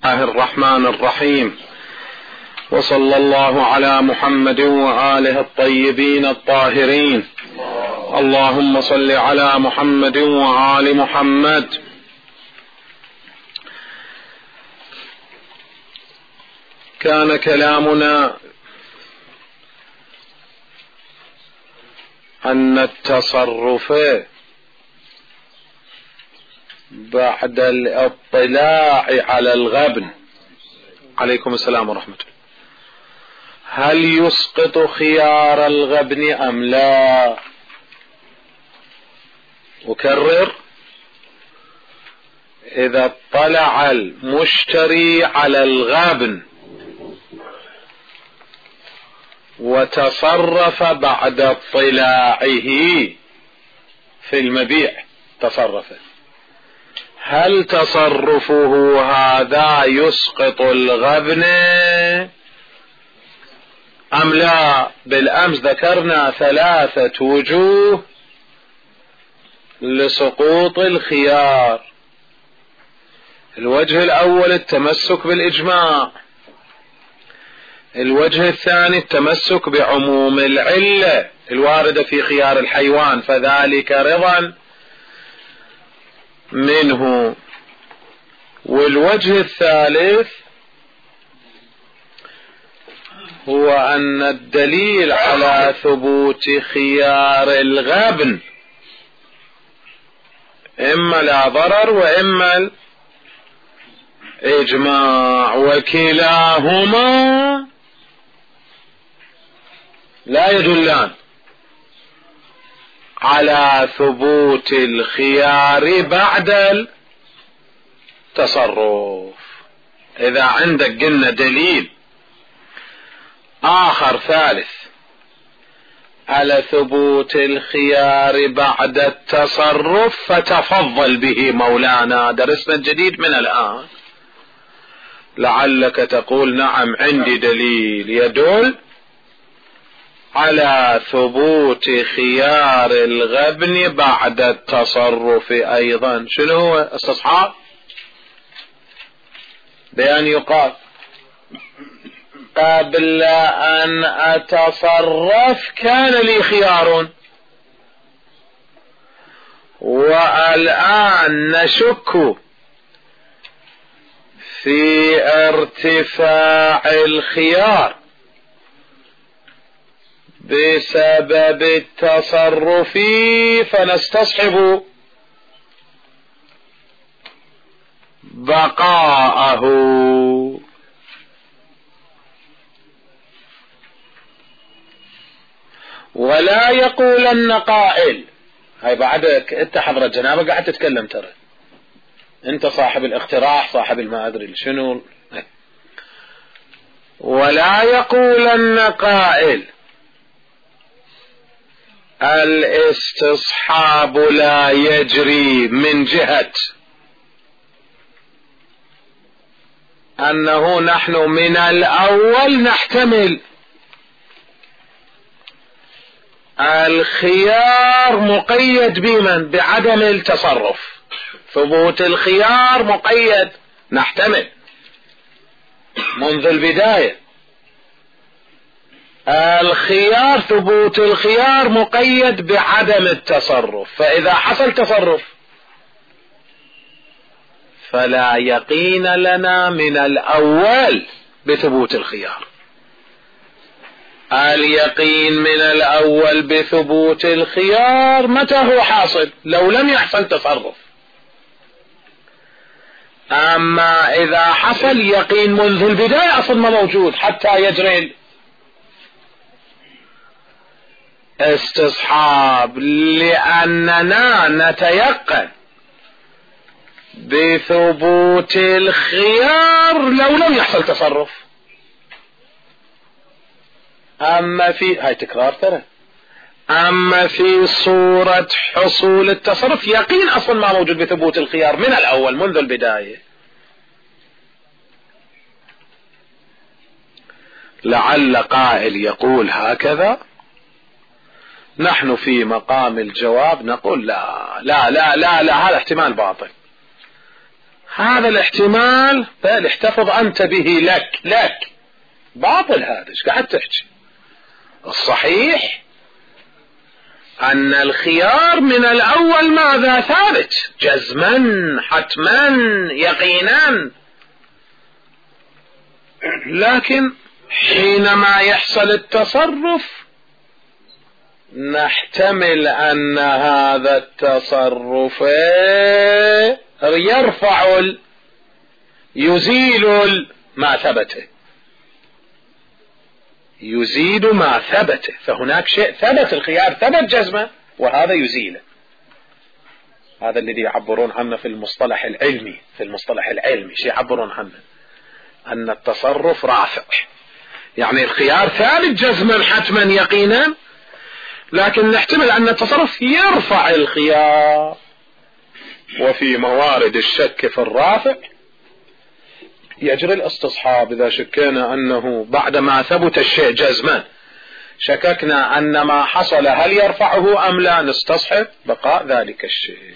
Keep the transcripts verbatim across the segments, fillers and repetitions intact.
الله الرحمن الرحيم، وصلى الله على محمد وآله الطيبين الطاهرين. اللهم صل على محمد وآل محمد. كان كلامنا أن التصرف بعد الاطلاع على الغبن، عليكم السلام ورحمة الله، هل يسقط خيار الغبن أم لا؟ أكرر: إذا اطلع المشتري على الغبن وتصرف بعد اطلاعه في المبيع، تصرف، هل تصرفه هذا يسقط الغبن أم لا؟ بالأمس ذكرنا ثلاثة وجوه لسقوط الخيار. الوجه الأول التمسك بالإجماع، الوجه الثاني التمسك بعموم العلة الواردة في خيار الحيوان، فذلك رضا منه، والوجه الثالث هو أن الدليل على ثبوت خيار الغبن إما لا ضرر وإما الإجماع، وكلاهما لا يدلان على ثبوت الخيار بعد التصرف. إذا عندك قلنا دليل آخر ثالث على ثبوت الخيار بعد التصرف فتفضل به مولانا، درسنا الجديد من الآن. لعلك تقول: نعم عندي دليل يدل على ثبوت خيار الغبن بعد التصرف أيضا. شنو هو استصحاب؟ بأن يقال: قبل أن أتصرف كان لي خيار، والآن نشك في ارتفاع الخيار بسبب التصرف فنستصحب بقاءه. ولا يقولن قائل، هاي بعدك انت حضرة جنابك قاعد تتكلم، ترى انت صاحب الاقتراح، صاحب ما ادري شنو. ولا يقولن قائل الاستصحاب لا يجري من جهة أنه نحن من الأول نحتمل الخيار مقيد بمن؟ بعدم التصرف. ثبوت الخيار مقيد، نحتمل منذ البداية الخيار، ثبوت الخيار مقيد بعدم التصرف، فإذا حصل تصرف فلا يقين لنا من الأول بثبوت الخيار. اليقين من الأول بثبوت الخيار متى هو حاصل؟ لو لم يحصل تصرف. أما إذا حصل يقين منذ البداية أصلا ما موجود حتى يجري استصحاب، لأننا نتيقن بثبوت الخيار لو لم يحصل تصرف. أما في هاي تكرار ترى، أما في صورة حصول التصرف يقين أصلا ما موجود بثبوت الخيار من الأول منذ البداية. لعل قائل يقول هكذا، نحن في مقام الجواب نقول لا لا لا لا, لا هذا احتمال باطل. هذا الاحتمال احتفظ أنت به لك لك باطل. هذا ايش قاعد تحكي؟ الصحيح أن الخيار من الأول ماذا؟ ثابت جزما حتما يقينا، لكن حينما يحصل التصرف نحتمل أن هذا التصرف يرفع يزيل ما ثبت يزيد ما ثبت، فهناك شيء ثبت، الخيار ثبت جزمة وهذا يزيله. هذا الذي يعبرون عنه في المصطلح العلمي في المصطلح العلمي شيء يعبرون عنه أن التصرف رافع، يعني الخيار ثابت جزما حتما يقينا، لكن نحتمل أن التصرف يرفع الخيار. وفي موارد الشك في الرافع يجري الاستصحاب. إذا شكينا أنه بعدما ثبت الشيء جزما شككنا أن ما حصل هل يرفعه أم لا، نستصحب بقاء ذلك الشيء.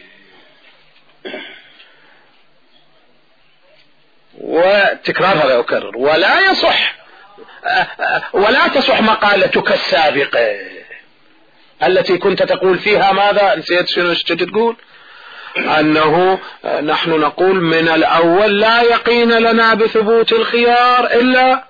وتكرار هذا أكرر، ولا يصح ولا تصح مقالتك السابقة التي كنت تقول فيها ماذا؟ نسيت شنو تقول؟ أنه نحن نقول من الأول لا يقين لنا بثبوت الخيار إلا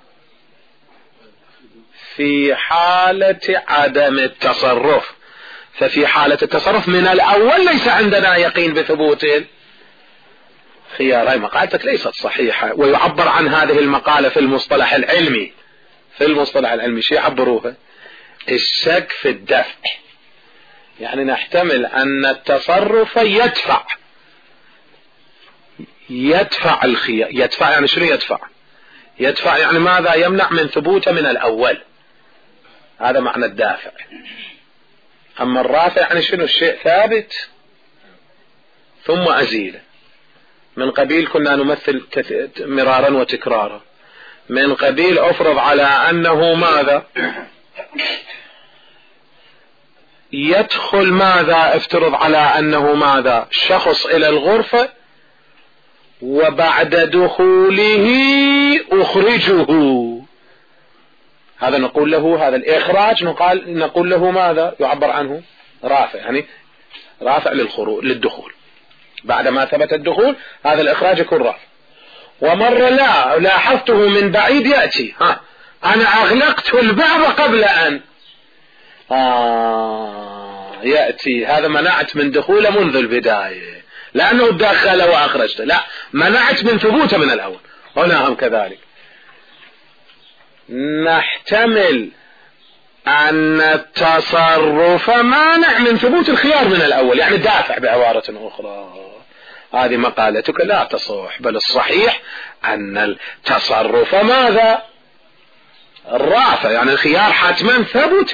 في حالة عدم التصرف، ففي حالة التصرف من الأول ليس عندنا يقين بثبوت الخيار. هاي مقالتك ليست صحيحة. ويعبر عن هذه المقالة في المصطلح العلمي في المصطلح العلمي شيء يعبروها الشك في الدفع، يعني نحتمل أن التصرف يدفع يدفع الخيار. يدفع يعني شنو يدفع؟ يدفع يعني ماذا؟ يمنع من ثبوته من الأول، هذا معنى الدافع. أما الرافع يعني شنو؟ الشيء ثابت ثم أزيله. من قبيل كنا نمثل مرارا وتكرارا، من قبيل أفرض على أنه ماذا؟ يدخل ماذا؟ افترض على أنه ماذا؟ شخص إلى الغرفة وبعد دخوله أخرجه، هذا نقول له هذا الإخراج نقال نقول له ماذا؟ يعبر عنه رافع، يعني رافع للخروج للدخول. بعد ما ثبت الدخول هذا الإخراج يكون رافع. ومرة لا لاحظته من بعيد يأتي، ها أنا أغلقت الباب قبل أن آه يأتي، هذا منعت من دخوله منذ البداية لأنه دخل وأخرجته، لا منعت من ثبوته من الأول. هنا هم كذلك نحتمل أن التصرف مانع من ثبوت الخيار من الأول، يعني دافع بعبارة أخرى. هذه مقالتك لا تصح، بل الصحيح أن التصرف ماذا؟ الرافع، يعني الخيار حتما ثبت،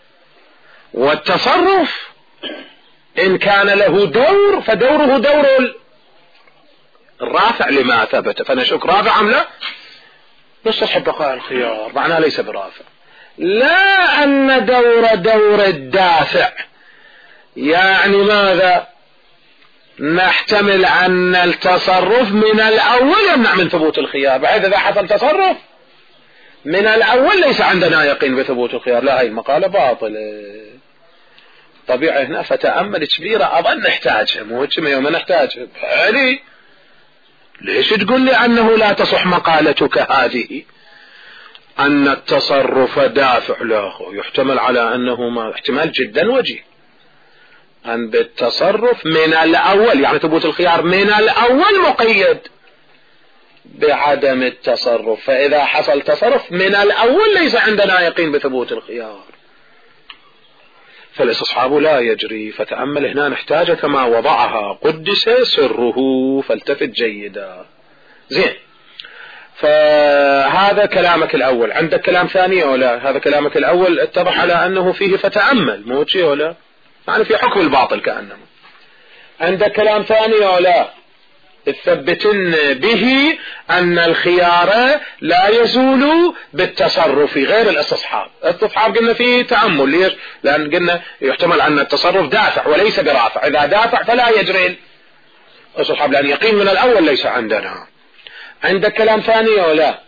والتصرف إن كان له دور فدوره دور الرافع لما ثبت، فنشك رافع أم لا؟ نستصحب بقاء الخيار، معناه ليس برافع. لا أن دور دور الدافع، يعني ماذا؟ نحتمل أن التصرف من الأول يمنع من ثبوت الخيار، بحيث إذا حصل تصرف من الأول ليس عندنا يقين بثبوت الخيار. لا، هاي المقالة باطلة. طبيعي هنا فتأمل كبيرة أظن نحتاجها، مو كما يوم نحتاجها. علي ليش تقول لي أنه لا تصح مقالتك هذه أن التصرف دافع؟ لا، يحتمل على أنه ما احتمال جدا وجيه أن بالتصرف من الأول، يعني ثبوت الخيار من الأول مقيد بعدم التصرف، فإذا حصل تصرف من الأول ليس عندنا يقين بثبوت الخيار، فالاستصحاب لا يجري. فتأمل هنا نحتاج كما وضعها قدس سره، فالتفت جيدا. زين، فهذا كلامك الأول. عندك كلام ثاني أو لا؟ هذا كلامك الأول اتضح على أنه فيه فتأمل، مو شيء ولا يعني في حكم الباطل كأنما. عندك كلام ثاني أو لا؟ تثبتن به أن الخيار لا يزول بالتصرف غير الاستصحاب. الاستصحاب قلنا فيه تأمل، ليش؟ لأن قلنا يحتمل أن التصرف دافع وليس برافع، إذا دافع فلا يجري استصحب لأن يقين من الأول ليس عندنا. عندك كلام ثاني ولا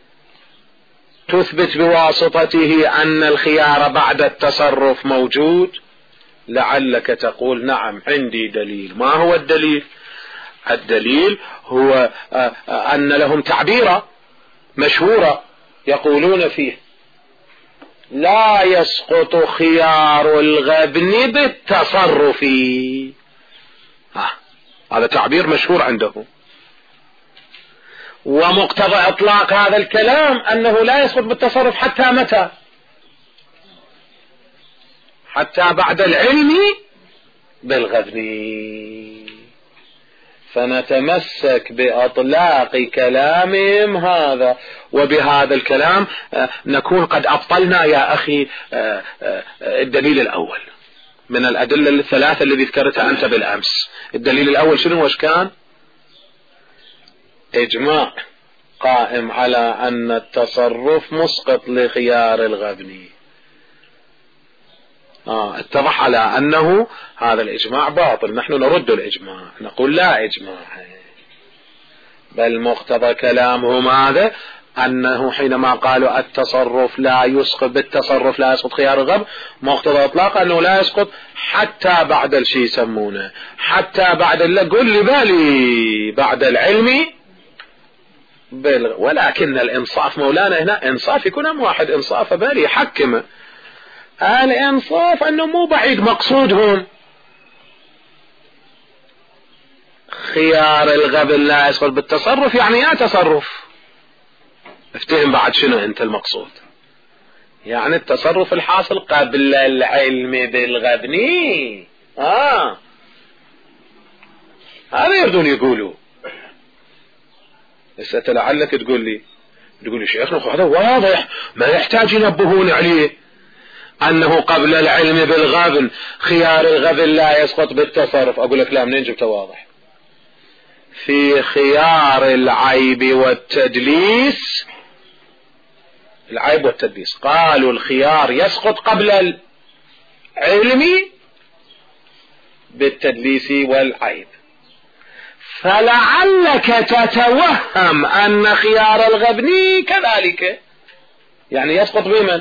تثبت بواسطته أن الخيار بعد التصرف موجود؟ لعلك تقول نعم عندي دليل. ما هو الدليل؟ الدليل هو أن لهم تعبيرة مشهورة يقولون فيه لا يسقط خيار الغبن بالتصرف. هذا تعبير مشهور عندهم، ومقتضى اطلاق هذا الكلام انه لا يسقط بالتصرف حتى متى؟ حتى بعد العلم بالغبن. فنتمسك باطلاق كلامهم هذا، وبهذا الكلام نكون قد ابطلنا يا اخي الدليل الاول من الادله الثلاثه الذي ذكرتها انت بالامس. الدليل الاول شنو وش كان؟ اجماع قائم على ان التصرف مسقط لخيار الغبن. آه اتضح على انه هذا الاجماع باطل. نحن نرد الاجماع، نقول لا اجماع، بل مقتضى كلامهم هذا انه حينما قالوا التصرف لا يسقط بالتصرف لا يسقط خيار الغبن، مقتضى اطلاق انه لا يسقط حتى بعد الشيء يسمونه حتى بعد اللي قل لي بالي بعد العلم بل... ولكن الانصاف مولانا هنا انصاف يكون ام واحد انصاف بالي يحكمه. الانصاف انه مو بعيد مقصودهم خيار الغبن لا يسقط بالتصرف، يعني يا تصرف افتهم بعد شنو انت المقصود، يعني التصرف الحاصل قبل العلم بالغبن. اه هذا يردون يقولوا. بس لعلك تقول لي تقول لي شيخنا هذا واضح ما يحتاج ينبهون عليه انه قبل العلم بالغبن خيار الغبن لا يسقط بالتصرف. اقول لك لا، منين جبته واضح؟ في خيار العيب والتدليس، العيب والتدليس قالوا الخيار يسقط قبل العلم بالتدليس والعيب، فلعلك تتوهم ان خيار الغبن كذلك، يعني يسقط بمن؟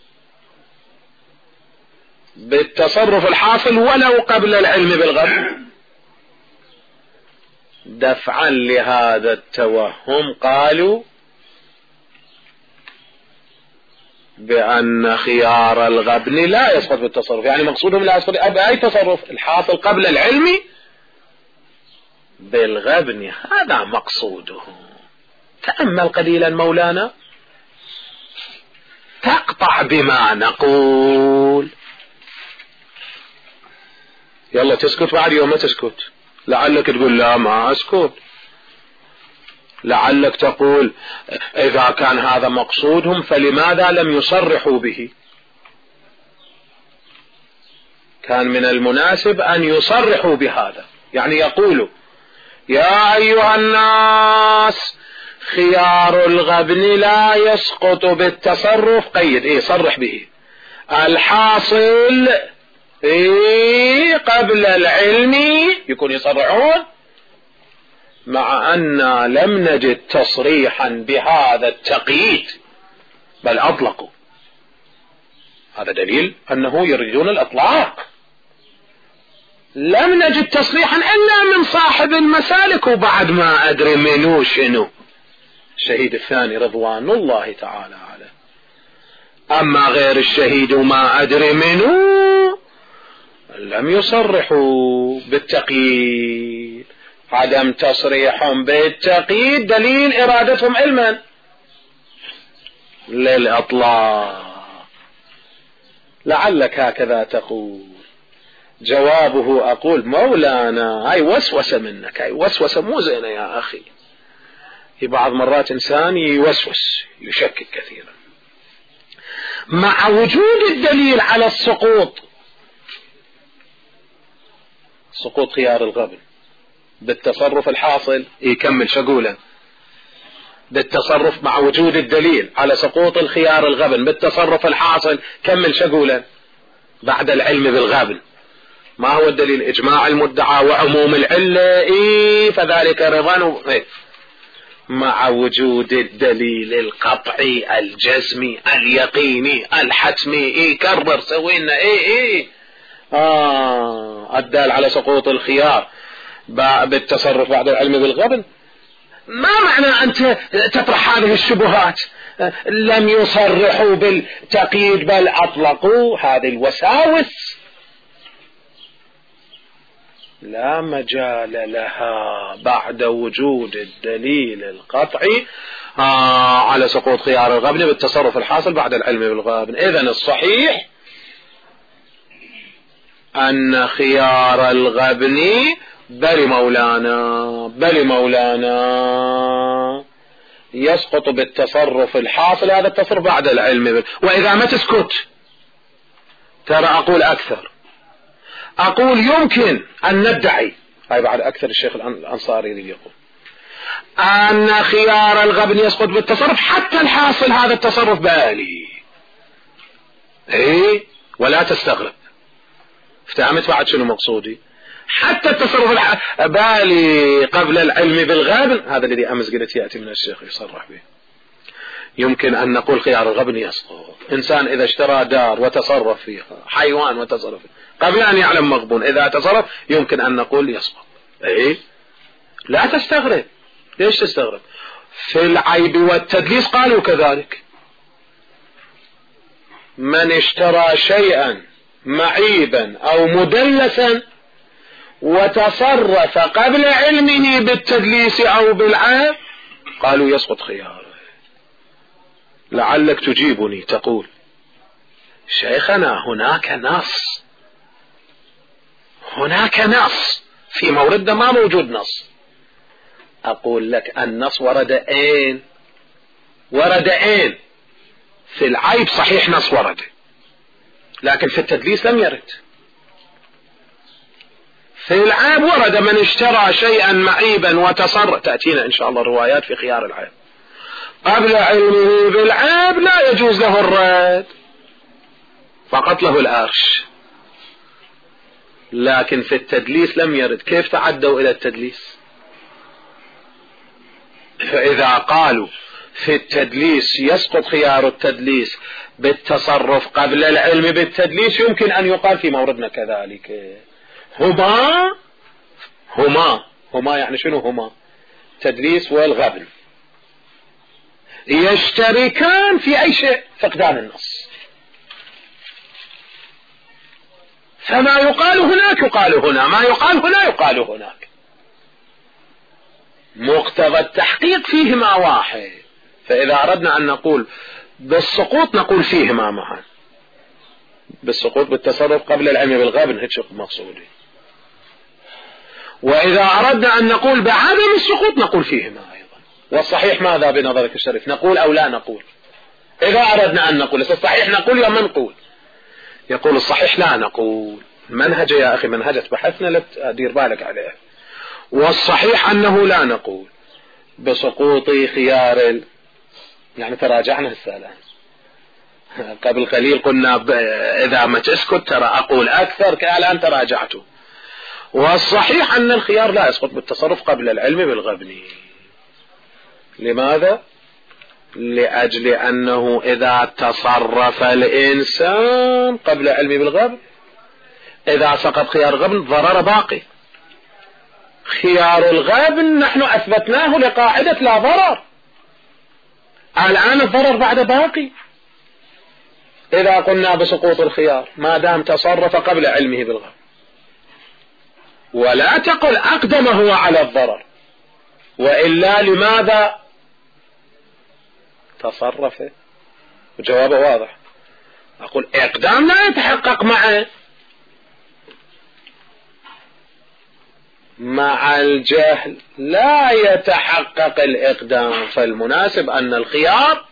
بالتصرف الحاصل ولو قبل العلم بالغبن. دفعا لهذا التوهم قالوا بأن خيار الغبن لا يسقط بالتصرف، يعني مقصودهم لا يسقط بأي تصرف الحاصل قبل العلم بالغبن، هذا مقصوده. تأمل قليلا مولانا تقطع بما نقول. يلا تسكت بعد يوم ما تسكت، لعلك تقول لا ما اسكت، لعلك تقول اذا كان هذا مقصودهم فلماذا لم يصرحوا به؟ كان من المناسب ان يصرحوا بهذا، يعني يقولوا يا ايها الناس خيار الغبن لا يسقط بالتصرف، قيد ايه صرح به، الحاصل ايه قبل العلم، يكون يصرحون، مع أن لم نجد تصريحا بهذا التقييد بل أطلقوا. هذا دليل أنه يريدون الإطلاق. لم نجد تصريحا إلا من صاحب المسالك، وبعد ما أدري منو شنو الشهيد الثاني رضوان الله تعالى عليه. أما غير الشهيد وما أدري منو لم يصرحوا بالتقييد. عدم تصريحهم بالتقييد دليل إرادتهم علما للإطلاق. لعلك هكذا تقول. جوابه أقول مولانا هاي وسوسة منك، هاي وسوسة مو زينة يا أخي. في بعض مرات إنسان يوسوس يشكك كثيرا مع وجود الدليل على السقوط، سقوط خيار الغبن بالتصرف الحاصل. يكمل شقولا بالتصرف مع وجود الدليل على سقوط الخيار الغبن بالتصرف الحاصل، كمل شقولا بعد العلم بالغبن، ما هو الدليل؟ إجماع المدعى وعموم العلة، إيه فذلك رضا إيه؟ مع وجود الدليل القطعي الجزمي اليقيني الحتمي، إيه كرر سوينا إيه إيه آه الدال على سقوط الخيار بالتصرف بعد العلم بالغبن. ما معنى أنت تطرح هذه الشبهات؟ لم يصرحوا بالتقييد بل أطلقوا هذه الوساوس، لا مجال لها بعد وجود الدليل القطعي آه على سقوط خيار الغبن بالتصرف الحاصل بعد العلم بالغبن. إذن الصحيح أن خيار الغبن بل مولانا بل مولانا يسقط بالتصرف الحاصل، هذا التصرف بعد العلم بال... وإذا ما تسكت ترى أقول أكثر، أقول يمكن أن ندعي، هاي بعد أكثر الشيخ الأنصاري اللي يقول أن خيار الغبن يسقط بالتصرف حتى الحاصل هذا التصرف بالي، إيه ولا تستغرب. افتهمت بعد شنو مقصودي؟ حتى التصرف بالي قبل العلم بالغبن، هذا الذي أمس قلت يأتي من الشيخ يصرح به. يمكن أن نقول خيار الغبن يسقط. إنسان إذا اشترى دار وتصرف فيها، حيوان وتصرف فيها قبل أن يعلم مغبون، إذا تصرف يمكن أن نقول يسقط. إيه لا تستغرب. ليش تستغرب؟ في العيب والتدليس قالوا كذلك، من اشترى شيئا معيبا أو مدلسا وتصرف قبل علمه بالتدليس أو بالعيب قالوا يسقط خياره. لعلك تجيبني تقول شيخنا هناك نص، هناك نص في موردنا ما موجود نص. أقول لك النص ورد أين؟ ورد أين؟ في العيب صحيح نص ورد، لكن في التدليس لم يرد. في العيب ورد من اشترى شيئا معيبا وتصرف، تأتينا إن شاء الله روايات في خيار العيب قبل علمه بالعيب لا يجوز له الرد، فقط له الأرش. لكن في التدليس لم يرد. كيف تعدوا إلى التدليس؟ فإذا قالوا في التدليس يسقط خيار التدليس بالتصرف قبل العلم بالتدليس، يمكن أن يقال في موردنا كذلك. هما هما هما يعني شنو هما؟ تدليس والغبن يشتركان في أي شيء؟ فقدان النص. فما يقال هناك يقال هنا، ما يقال هنا يقال هناك. مقتضى التحقيق فيهما واحد. فإذا أردنا أن نقول بالسقوط نقول فيهما معا، بالسقوط بالتصرف قبل العلم بالغبن، هيك مقصودي. وإذا أردنا أن نقول بعدم السقوط نقول فيهما أيضا. والصحيح ماذا بنظرك الشريف؟ نقول أو لا نقول؟ إذا أردنا أن نقول الصحيح نقول يا من نقول؟ يقول الصحيح لا نقول. منهج يا أخي منهجة بحثنا لتدير بالك عليه. والصحيح أنه لا نقول بسقوط خيار ال... يعني تراجعنا السلام قبل قليل قلنا ب... إذا ما تسكت ترى أقول أكثر، كالآن تراجعته. والصحيح أن الخيار لا يسقط بالتصرف قبل العلم بالغبن. لماذا؟ لأجل أنه إذا تصرف الإنسان قبل علم بالغبن، إذا سقط خيار الغبن ضرر باقي. خيار الغبن نحن أثبتناه لقاعدة لا ضرر، الآن الضرر بعد باقي. إذا قلنا بسقوط الخيار ما دام تصرف قبل علمه بالغبن، ولا تقل أقدم هو على الضرر، وإلا لماذا تصرف؟ وجوابه واضح. أقول إقدام لا يتحقق معه مع الجهل، لا يتحقق الإقدام. فالمناسب أن الخيار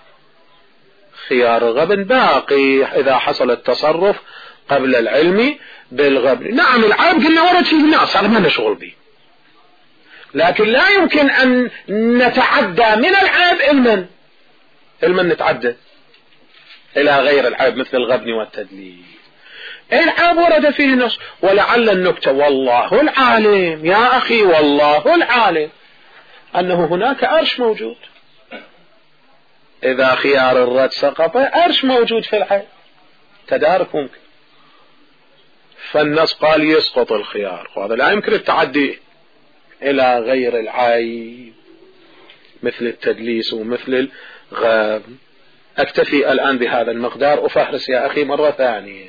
خيار الغبن باقي إذا حصل التصرف قبل العلم بالغبن. نعم العيب قلنا ورد فيه الناس، هذا ما نشغل به، لكن لا يمكن أن نتعدى من العيب علما علما نتعدى إلى غير العيب مثل الغبن والتدليس. العاب ورد فيه نص. ولعل النكتة والله العالم يا أخي والله العالم أنه هناك أرش موجود، إذا خيار الرد سقط أرش موجود في العين، تدارك ممكن. فالنص قال يسقط الخيار، وهذا لا يمكن التعدي إلى غير العيب مثل التدليس ومثل الغاب. أكتفي الآن بهذا المقدار، أفهرس يا أخي مرة ثانية.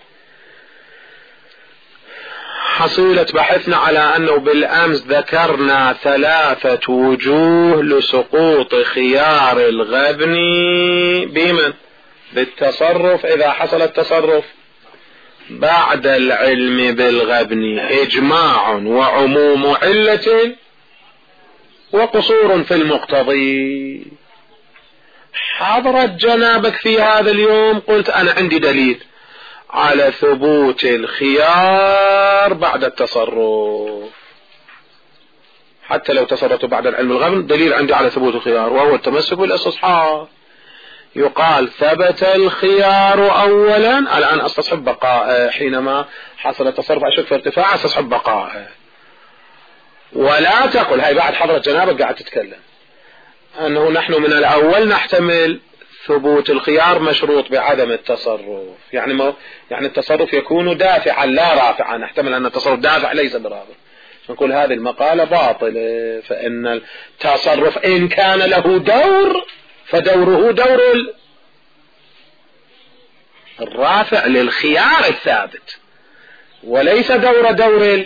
حصيلة بحثنا على أنه بالأمس ذكرنا ثلاثة وجوه لسقوط خيار الغبن بمن؟ بالتصرف، إذا حصل التصرف بعد العلم بالغبن، إجماع وعموم علة وقصور في المقتضي. حضرت جنابك في هذا اليوم قلت أنا عندي دليل على ثبوت الخيار بعد التصرف، حتى لو تصرفت بعد العلم الغبن دليل عندي على ثبوت الخيار، وهو التمسك بالاستصحاب. يقال ثبت الخيار أولا، الآن استصحب بقاء، حينما حصل التصرف أشك في ارتفاع استصحب بقاء. ولا تقل هاي بعد حضرة جنابك قاعد تتكلم أنه نحن من الأول نحتمل ثبوت الخيار مشروط بعدم التصرف، يعني ما يعني التصرف يكون دافعا لا رافعا، نحتمل أن التصرف دافع ليس برافع. نقول هذه المقالة باطلة، فإن التصرف إن كان له دور فدوره دور الرافع للخيار الثابت، وليس دور دور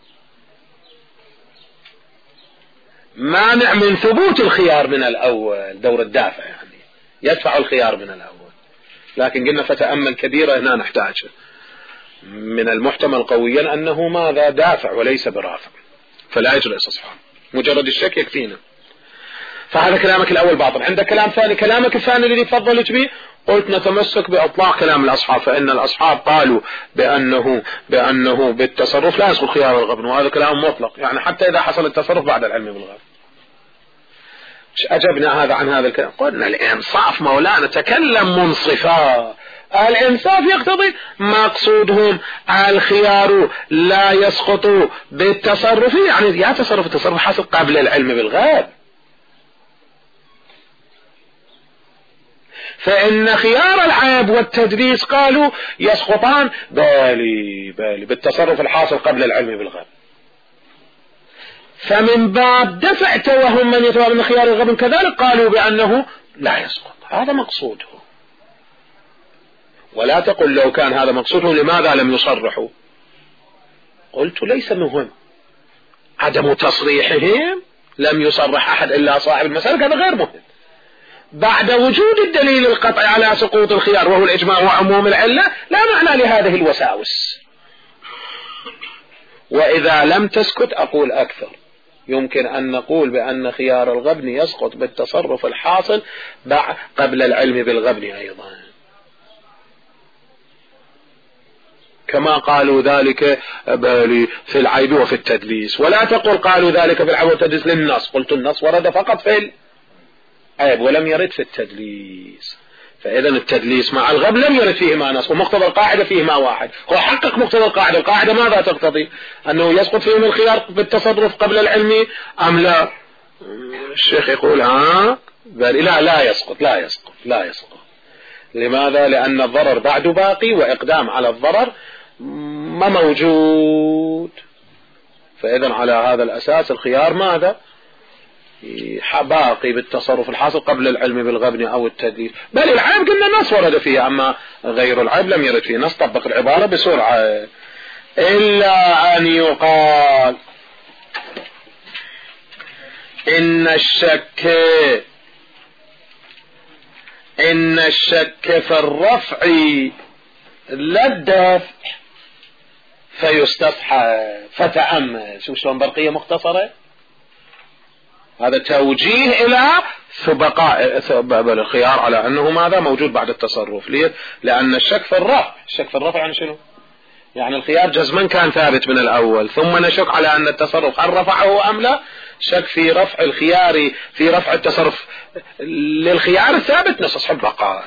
مانع من ثبوت الخيار من الأول، دور الدافع يعني يدفع الخيار من الأول. لكن قلنا فتأمل كبيرة هنا نحتاج من المحتمل قويا أنه ماذا؟ دافع وليس برافع، فلا يجري استصحاب، مجرد الشك يكفينا. فهذا كلامك الأول باطل. عندك كلام ثاني، كلامك الثاني الذي فضلت به قلت نتمسك بإطلاق كلام الأصحاب، فإن الأصحاب قالوا بأنه بأنه بالتصرف لا يسقط خيار الغبن، وهذا كلام مطلق، يعني حتى إذا حصل التصرف بعد العلم بالغبن. أجبنا هذا عن هذا الكلام، قلنا الإنصاف مولانا، تكلم منصفا. الإنصاف يقتضي مقصودهم الخيار لا يسقط بالتصرف، يعني يا تصرف التصرف حصل قبل العلم بالغيب، فإن خيار العيب والتدليس قالوا يسقطان بالي بالي بالتصرف الحاصل قبل العلم بالغيب. فمن باب دفع توهم من يتوهم من خيار الغبن كذلك قالوا بأنه لا يسقط، هذا مقصوده. ولا تقل لو كان هذا مقصوده لماذا لم يصرحوا؟ قلت ليس مهم عدم تصريحهم، لم يصرح أحد إلا صاحب المسألة، هذا غير مهم. بعد وجود الدليل القطعي على سقوط الخيار وهو الإجماع وعموم العلة لا معنى لهذه الوساوس. وإذا لم تسكت أقول أكثر، يمكن أن نقول بأن خيار الغبن يسقط بالتصرف الحاصل قبل العلم بالغبن أيضا، كما قالوا ذلك في العيب وفي التدليس. ولا تقول قالوا ذلك في العيب والتدليس للنص، قلت النص ورد فقط في العيب ولم يرد في التدليس، فإذا التدليس مع الغبن لم يرد فيه ما نص، ومقتضى القاعدة فيه ما واحد. هو حقق مقتضى القاعدة، القاعدة ماذا تقتضي؟ أنه يسقط فيهم الخيار بالتصرف قبل العلم أم لا؟ الشيخ يقول ها بل لا لا يسقط لا يسقط لا يسقط. لماذا؟ لأن الضرر بعد باقي، وإقدام على الضرر ما موجود. فإذا على هذا الأساس الخيار ماذا؟ باقي بالتصرف الحاصل قبل العلم بالغبن أو التدليس. بل العيب قلنا النص ورد فيه، أما غير العيب لم يرد فيه نص. طبق العبارة بسرعة. إلا أن يقال إن الشك إن الشك في الرفع لا الدفع فيستصحب. فتأمل شوف شلون برقية مختصرة، هذا توجيه إلى بقاء الخيار على أنه ماذا موجود بعد التصرف. ليه؟ لأن الشك في الرفع، الشك في الرفع يعني شنو؟ يعني الخيار جزما كان ثابت من الأول، ثم نشك على أن التصرف هل رفعه أم لا. شك في رفع الخيار، في رفع التصرف للخيار الثابت نستصحب بقاءه.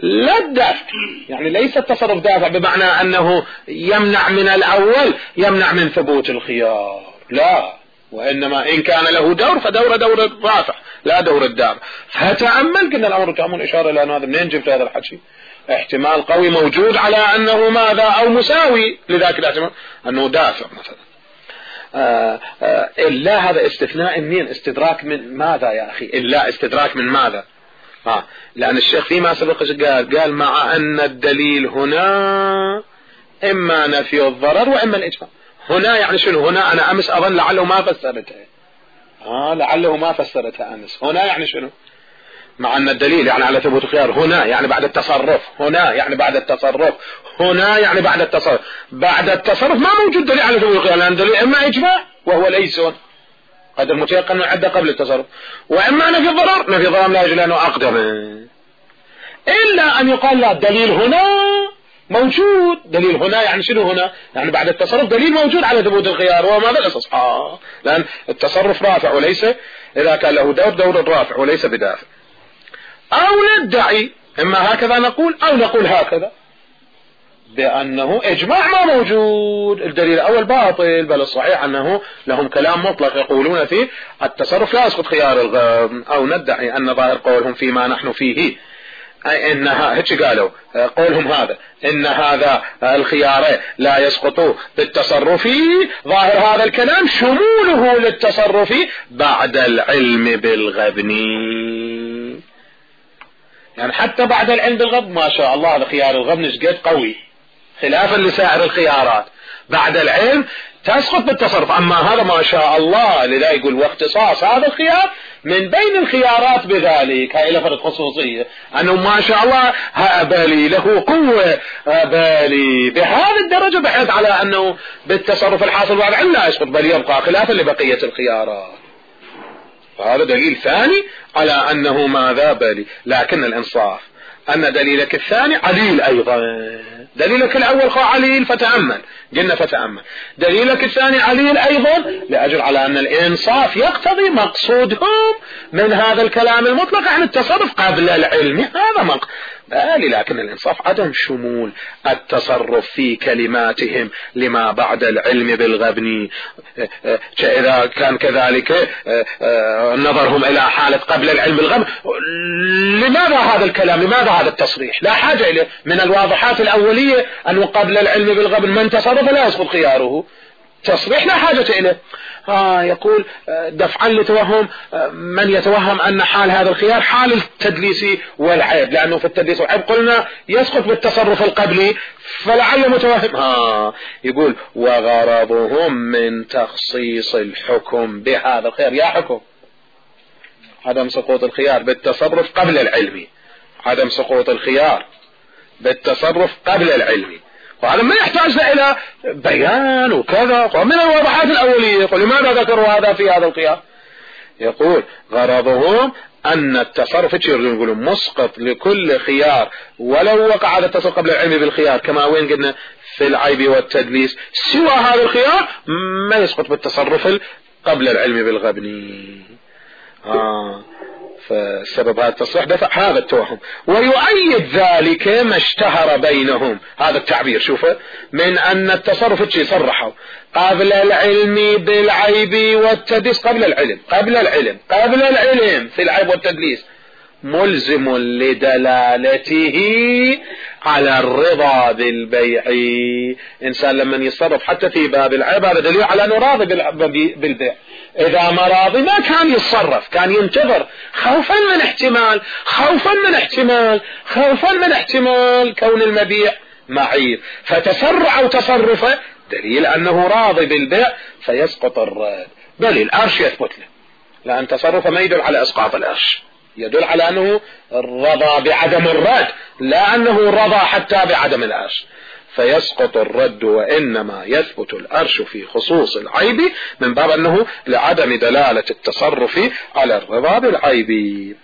لا الدافع، يعني ليس التصرف دافع بمعنى أنه يمنع من الأول يمنع من ثبوت الخيار، لا، وإنما إن كان له دور فدور دور الرافع لا دور الدافع. فتأمل، قلنا الأمر تأمل إشارة إلى هذا، منين جبت هذا الحكي؟ احتمال قوي موجود على أنه ماذا أو مساوي لذاك الاحتمال أنه دافع مثلا. آآ آآ إلا هذا استثناء منين؟ استدراك من ماذا يا أخي؟ إلا استدراك من ماذا؟ آه لأن الشيخ فيما سبق قال قال مع أن الدليل هنا إما نفي الضرر وإما الإجماع. هنا يعني شنو؟ هنا أنا أمس أظن لعله ما فسرتها، آه لعله ما فسرتها أمس. هنا يعني شنو؟ مع أن الدليل يعني على ثبوت الخيار، هنا يعني بعد التصرف، هنا يعني بعد التصرف، هنا يعني بعد التصرف. بعد التصرف ما موجود دليل على ثبوت الخيار، لأن الدليل إما إجماع وهو ليسون قد المتيقن يعد قبل التصرف، وإما نفي الضرر، نفي الضرر لا يجوز لأنه أقدم. إلا أن يقال لا، الدليل هنا موجود. دليل هنا يعني شنو؟ هنا يعني بعد التصرف دليل موجود على ثبوت الخيار، وهو ماذا الأساس؟ آه لأن التصرف رافع وليس، إذا كان له دور دور الرافع وليس بدافع. أو ندعي، إما هكذا نقول أو نقول هكذا، بأنه إجماع ما موجود، الدليل الأول باطل، بل الصحيح أنه لهم كلام مطلق يقولون فيه التصرف لا يسقط خيار الغم. أو ندعي أن ظاهر قولهم فيما نحن فيه، أي إنها هيك قالوا قولهم هذا، إن هذا الخيار لا يسقط بالتصرف، ظاهر هذا الكلام شموله للتصرف بعد العلم بالغبن، يعني حتى بعد العلم بالغبن ما شاء الله هذا خيار الغبن شقد قوي خلافا لسائر الخيارات، بعد العلم تسقط بالتصرف. أما هذا ما شاء الله، لذا يقول واختصاص هذا الخيار من بين الخيارات بذلك، هاي لفرق خصوصية، أنه ما شاء الله بالي له قوة بالي بهذه الدرجة، بحيث على أنه بالتصرف الحاصل بعد العلم لا يسقط بل يبقى خلافا لبقية الخيارات. فهذا دليل ثاني على أنه ماذا بالي. لكن الإنصاف أن دليلك الثاني عليل أيضا، دليلك الأول خو عليل فتأمل، قلنا فتأمل، دليلك الثاني عليل أيضا، لأجل على أن الإنصاف يقتضي مقصودهم من هذا الكلام المطلق عن التصرف قبل العلم، هذا مقصود بالي. لكن الإنصاف عدم شمول التصرف في كلماتهم لما بعد العلم بالغبن، إذا كان كذلك نظرهم إلى حالة قبل العلم بالغبن، لماذا هذا الكلام؟ لماذا هذا التصريح؟ لا حاجة إليه. من الواضحات الأولية أنه قبل العلم بالغبن من تصرف لا يسقط خياره، تصريح لا حاجة إليه. آه يقول دفعا لتوهم من يتوهم أن حال هذا الخيار حال التدليس والعيب، لأنه في التدليس والعيب قلنا يسقط بالتصرف القبلي، فلعل متوهم. آه يقول وغرضهم من تخصيص الحكم بهذا الخيار، يا حكم عدم سقوط الخيار بالتصرف قبل العلم، عدم سقوط الخيار بالتصرف قبل العلم، وهذا ما يحتاج إلى بيان وكذا، ومن الواضحات الأولية. يقول لماذا ذكروا هذا في هذا الخيار؟ يقول غرضهم أن التصرف يقولون مسقط لكل خيار ولو وقع هذا التصرف قبل العلم بالخيار، كما وين قلنا في العيب والتدليس، سوى هذا الخيار ما يسقط بالتصرف قبل العلم بالغبن. آه فسبب هذا التصريح دفع هذا التوهم، ويؤيد ذلك ما اشتهر بينهم هذا التعبير، شوفه، من أن التصرف صرحوا قبل العلم بالعيب والتدليس، قبل العلم قبل العلم قبل العلم في العيب والتدليس ملزم لدلالته على الرضا بالبيع. إنسان لما يتصرف حتى في باب العيب هذا دليل على أنه راضي بالبيع، إذا ما راضي ما كان يتصرف، كان ينتظر خوفا من احتمال خوفا من احتمال خوفا من احتمال كون المبيع معيب، فتسرع وتصرفه دليل أنه راضي بالبيع فيسقط الرد، بل الأرش يثبت له، لأن تصرفه ما يدل على إسقاط الأرش، يدل على أنه رضى بعدم الرد، لا أنه رضى حتى بعدم الأرش، فيسقط الرد، وإنما يثبت الأرش في خصوص العيب من باب أنه لعدم دلالة التصرف على الرضا بالعيب.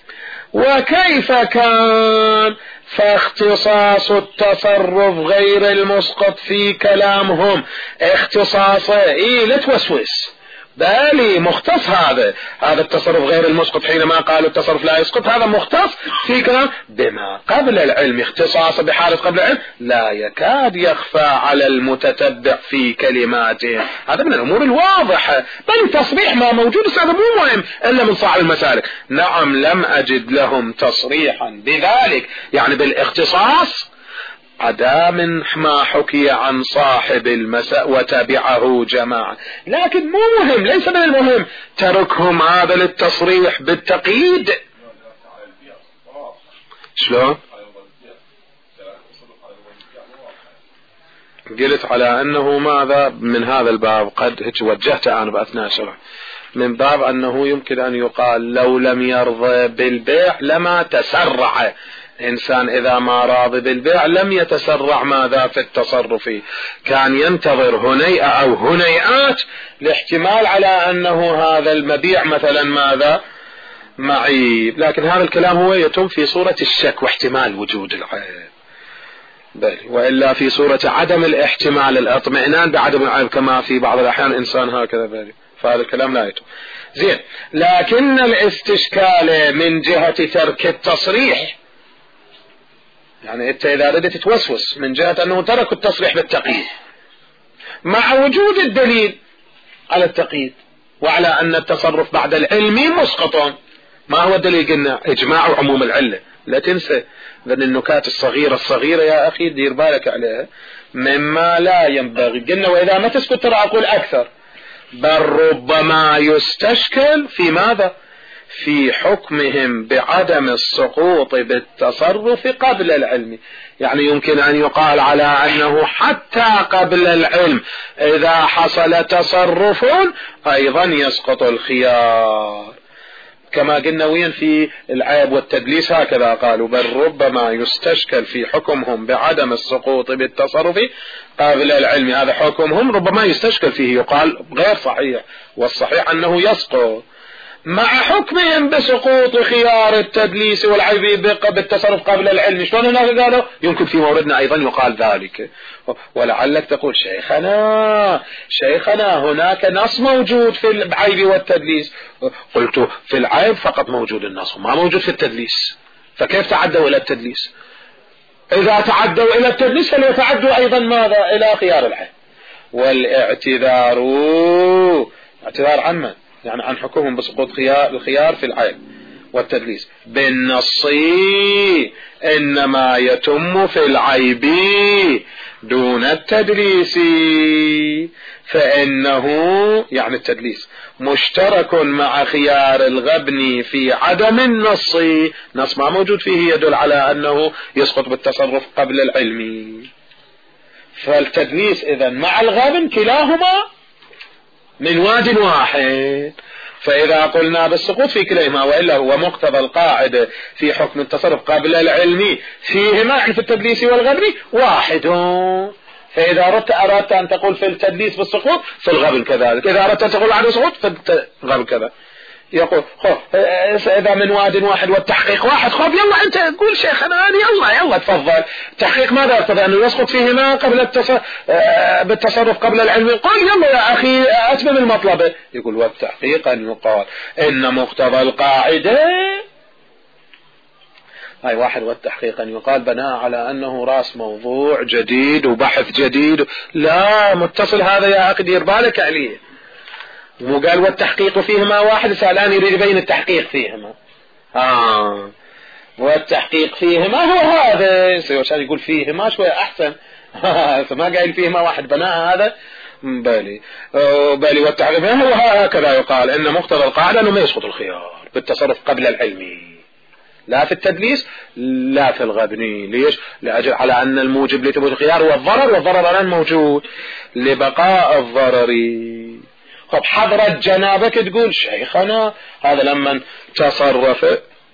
وكيف كان فاختصاص التصرف غير المسقط في كلامهم اختصاصه، إيه لا توسوس، بالي مختص هذا هذا التصرف غير المسقط. حينما قالوا التصرف لا يسقط هذا مختص في كلام بما قبل العلم. اختصاص بحالة قبل العلم لا يكاد يخفى على المتتبع في كلماته. هذا من الأمور الواضحة. بل تصريح ما موجود هذا مو مهم إلا من صاحب المسالك. نعم لم أجد لهم تصريحا بذلك يعني بالاختصاص عدا من ما حكي عن صاحب المساء وتابعه جماعة. لكن مو مهم، ليس من المهم تركهم هذا للتصريح بالتقييد. شلون؟ قلت على أنه ماذا من هذا الباب قد وجهت أنا بأثناء الشرح من باب أنه يمكن أن يقال لو لم يرضى بالبيع لما تسرع. إنسان إذا ما راضي بالبيع لم يتسرع ماذا في التصرف، كان ينتظر هنيئة أو هنيئات لاحتمال على أنه هذا المبيع مثلا ماذا معيب. لكن هذا الكلام هو يتم في صورة الشك واحتمال وجود العيب، بل وإلا في صورة عدم الاحتمال الاطمئنان بعدم العيب كما في بعض الأحيان إنسان هكذا بالي. فهذا الكلام لا يتم. زين، لكن الاستشكال من جهة ترك التصريح يعني انت اذا ردت تتوسوس من جهة انه ترك التصريح بالتقييد مع وجود الدليل على التقييد وعلى ان التصرف بعد العلم مسقط. ما هو الدليل؟ قلنا اجماع وعموم العلة. لا تنسى ذن النكات الصغيرة الصغيرة يا اخي دير بالك عليها مما لا ينبغي. قلنا واذا ما تسكت ترى اقول اكثر، بل ربما يستشكل في ماذا؟ في حكمهم بعدم السقوط بالتصرف قبل العلم. يعني يمكن أن يقال على أنه حتى قبل العلم إذا حصل تصرف أيضا يسقط الخيار، كما قلنا وين في العيب والتدليس هكذا قالوا. بل ربما يستشكل في حكمهم بعدم السقوط بالتصرف قبل العلم. هذا حكمهم ربما يستشكل فيه، يقال غير صحيح، والصحيح أنه يسقط مع حكمهم بسقوط خيار التدليس والعيب بالتصرف قبل العلم. شلون هناك قالوا؟ يمكن في موردنا أيضا يقال ذلك. ولعلك تقول شيخنا شيخنا هناك نص موجود في العيب والتدليس. قلت في العيب فقط موجود النص ما موجود في التدليس، فكيف تعدوا إلى التدليس؟ إذا تعدوا إلى التدليس فليتعدوا أيضا ماذا؟ إلى خيار العيب. والاعتذار اعتذار عن من؟ يعني عن حكمهم بسقوط خيار الخيار في العيب والتدليس بالنص إنما يتم في العيب دون التدليس، فإنه يعني التدليس مشترك مع خيار الغبن في عدم النص. نص ما موجود فيه يدل على أنه يسقط بالتصرف قبل العلم. فالتدليس إذن مع الغبن كلاهما من واد واحد. فإذا قلنا بالسقوط في كليهما وإلا هو مقتضى القاعدة في حكم التصرف قبل العلم فيهما يعني في التدليس والغبن واحد. فإذا أردت أردت أن تقول في التدليس بالسقوط في الغبن كذلك، إذا أردت أن تقول عن السقوط في الغبن كذا. يقول خب إذا من واد واحد والتحقيق واحد، خب يلا أنت قول شيخنا يلا يلا تفضل. تحقيق ماذا يقتضي؟ أنه يسقط فيهما قبل التصرف بالتصرف قبل العلم. قل يلا يا أخي أتمم المطلب. يقول والتحقيق أن يقال إن مقتضى القاعدة هاي واحد. والتحقيق أن يقال بناء على أنه رأس موضوع جديد وبحث جديد. لا متصل هذا يا أخي دير بالك عليه. مو قال والتحقيق فيهما واحد، سألان يريد يبين التحقيق فيهما. آه والتحقيق فيهما هو هذا. عشان يقول فيهما شوية أحسن. ما قال فيهما واحد بناء هذا بالي بالي. والتحقيق هو هكذا يقال إن مقتضى القاعدة أنه ما يسقط الخيار بالتصرف قبل العلم، لا في التدليس لا في الغبن. ليش؟ لأجل على أن الموجب لثبوت الخيار هو الضرر، والضرر الآن موجود لبقاء الضرر. طب حضرت جنابك تقول شيخنا هذا لما تصرف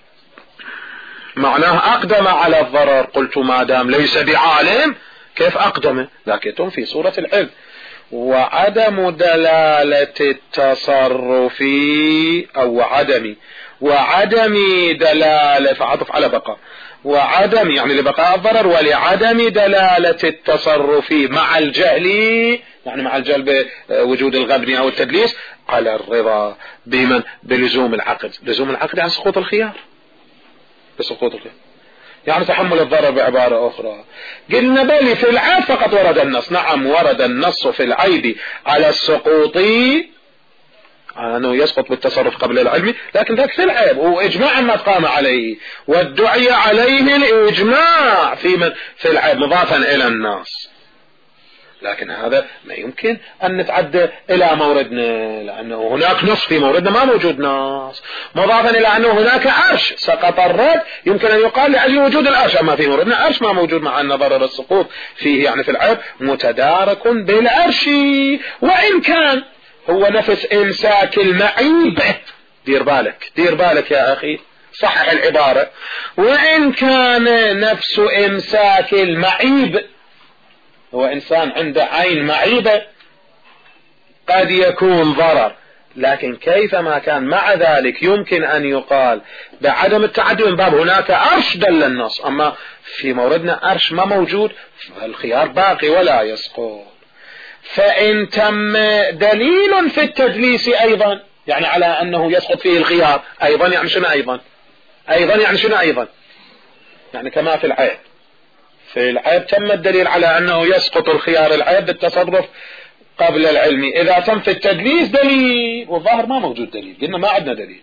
معناه أقدم على الضرر. قلت ما دام ليس بعالم كيف أقدم؟ لكن في صورة العلم. وعدم دلالة التصرف أو عدم وعدم دلالة فعطف على بقاء وعدم يعني لبقاء الضرر ولعدم دلالة التصرف مع الجهل يعني مع الجهل بوجود الغبن أو التدليس على الرضا بمن؟ بلزوم العقد. لزوم العقد عن سقوط الخيار، بسقوط الخيار يعني تحمل الضرر. بعبارة أخرى قلنا بلي في العيب فقط ورد النص. نعم ورد النص في العيب على السقوط أنه يسقط بالتصرف قبل العلم، لكن ذاك في العيب وإجماع ما قام عليه والدعي عليه الإجماع في من؟ في العيب مضافا إلى النص. لكن هذا ما يمكن أن نتعدى إلى موردنا، لأنه هناك نص في موردنا ما موجود نص، مضافا إلى أنه هناك عرش سقط الرد، يمكن أن يقال لأجل وجود العرش، أما في موردنا عرش ما موجود، مع أن ضرر السقوط فيه يعني في العيب متدارك بالعرش، وإن كان هو نفس إمساك المعيب. دير بالك دير بالك يا أخي، صحح العبارة. وإن كان نفس إمساك المعيب، هو إنسان عنده عين معيبة قد يكون ضرر، لكن كيفما كان مع ذلك يمكن أن يقال بعدم التعدي من باب هناك أرش دل النص، أما في موردنا أرش ما موجود، فالخيار باقي ولا يسقط. فإن تم دليل في التدليس أيضا يعني على أنه يسقط فيه الخيار أيضا، يعني شنو أيضا؟ أيضا يعني شنو أيضا؟ يعني كما في العيب، في العيب تم الدليل على أنه يسقط الخيار العيب بالتصرف قبل العلم. إذا تم في التدليس دليل، والظاهر ما موجود دليل، قلنا ما عندنا دليل،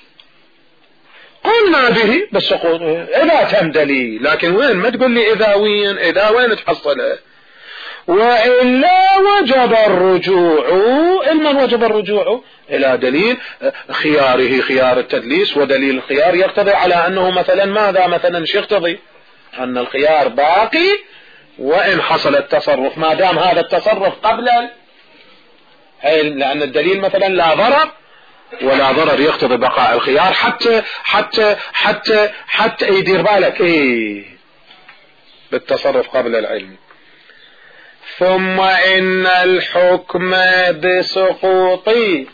قلنا به بالسقوط إذا تم دليل، لكن وين؟ ما تقول لي إذا وين، إذا وين تحصله؟ وإلا وجب الرجوع. إلمن وجب الرجوع؟ إلى دليل خياره خيار التدليس، ودليل الخيار يقتضي على أنه مثلا ماذا؟ مثلا شو يقتضي؟ أن الخيار باقي وإن حصل التصرف، ما دام هذا التصرف قبل العلم، لأن الدليل مثلا لا ضرر ولا ضرر يقتضي بقاء الخيار حتى حتى حتى حتى يدير بالك إيه بالتصرف قبل العلم. ثم إن الحكم بسقوط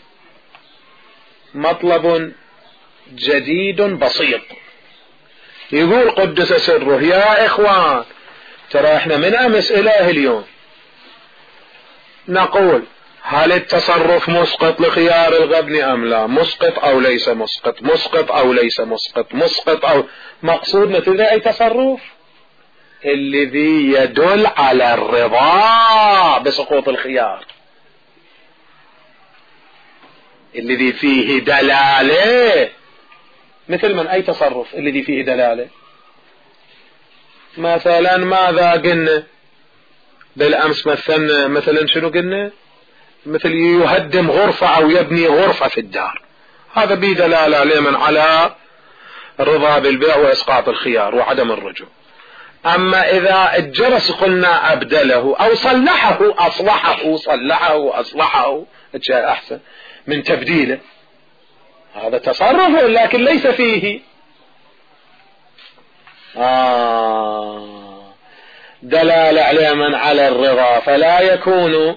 مطلب جديد بسيط. يقول قدس سره يا إخوان، ترى احنا من أمس إله اليوم نقول هل التصرف مسقط لخيار الغبن أم لا؟ مسقط أو ليس مسقط؟ مسقط أو ليس مسقط؟ مسقط أو مقصودنا في أي تصرف الذي يدل على الرضا بسقوط الخيار، الذي فيه دلالة، مثل من أي تصرف الذي فيه دلالة. مثلا ماذا قلنا بالأمس؟ مثلا مثلا شنو قلنا؟ مثل يهدم غرفة أو يبني غرفة في الدار، هذا به دلالة لمن على الرضا بالبيع وإسقاط الخيار وعدم الرجوع. أما إذا الجرس قلنا أبدله أو صلحه أصلحه صلحه أصلحه جاء أحسن من تبديله، هذا تصرف لكن ليس فيه آه دلالة على من على الرضا، فلا يكون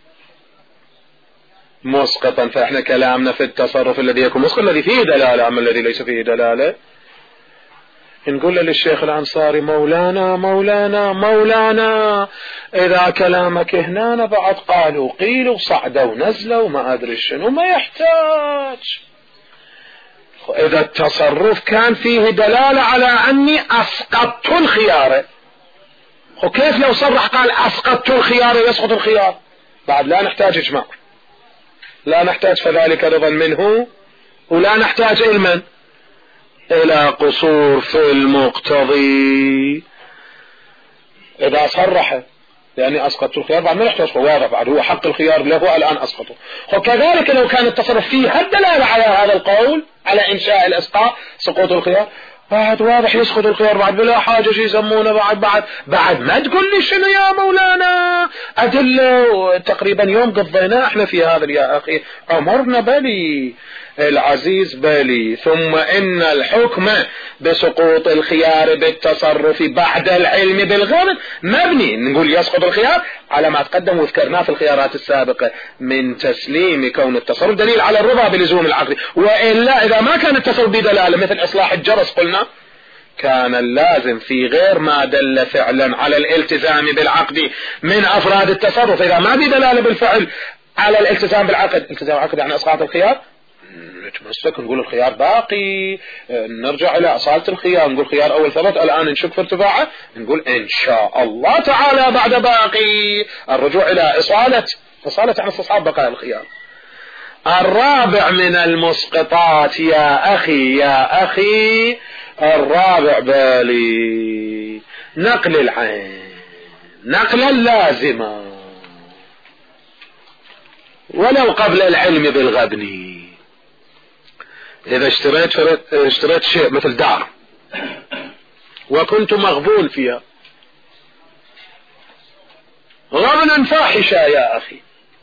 مسقطا. فإحنا كلامنا في التصرف الذي يكون مسقط الذي فيه دلالة، أما الذي ليس فيه دلالة نقول للشيخ الأنصاري مولانا مولانا مولانا إذا كلامك هنا بعد قالوا قيلوا صعدوا نزلوا ما أدري شنو، ما يحتاج. إذا التصرف كان فيه دلالة على أني أسقطت الخيار، وكيف لو صرح قال أسقطت الخيار يسقط الخيار؟ بعد لا نحتاج إجماع، لا نحتاج فذلك رضا منه، ولا نحتاج علما إلى قصور في المقتضي. إذا صرح لأني أسقطت الخيار بعد ما نحتاج، واضح بعد هو حق الخيار له الآن أسقطه. وكذلك لو كان التصرف فيه الدلالة على هذا القول على إنشاء الإسقاط سقوط الخيار، بعد واضح يسقط الخيار بعد بلا حاجة شي يسمونه بعد بعد بعد ما تقول لي شنو يا مولانا أدله. تقريبا يوم قضينا احنا في هذا يا أخي، أمرنا بلي العزيز بلي. ثم إن الحكم بسقوط الخيار بالتصرف بعد العلم بالغبن مبني، نقول يسقط الخيار على ما تقدم وذكرناه في الخيارات السابقة من تسليم كون التصرف دليل على الرضا بلزوم العقد، وإلا إذا ما كان التصرف بدلالة مثل إصلاح الجرس قلنا كان اللازم في غير ما دل فعلا على الالتزام بالعقد من أفراد التصرف، إذا ما بدلالة بالفعل على الالتزام بالعقد. التزام بالعقد يعني اسقاط الخيار، نتمسك نقول الخيار باقي، نرجع الى اصالة الخيار، نقول خيار اول ثبت الان نشك في ارتفاعه، نقول ان شاء الله تعالى بعد باقي الرجوع الى اصالة اصالة عن استصحاب بقاء الخيار. الرابع من المسقطات يا اخي يا اخي الرابع بالي نقل العين نقلا لازما ولو قبل العلم بالغبن. إذا اشتريت اشتريت شيء مثل دار وكنت مغبون فيها غبنا فاحشا يا أخي،